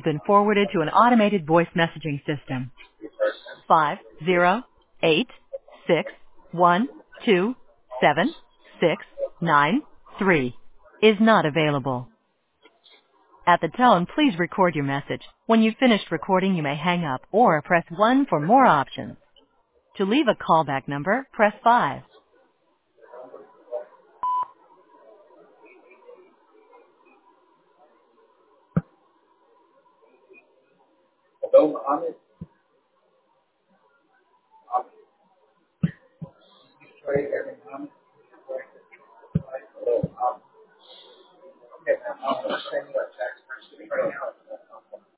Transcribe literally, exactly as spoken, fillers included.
been forwarded to an automated voice messaging system. Five zero eight six one two seven six nine three is not available. At the tone, please record your message. When you've finished recording, you may hang up or press one for more options. To leave a callback number, press five. Hello, Mohammed. I'm sorry, Aaron Mohammed. Hello, um, okay, I'm sending you a text right now.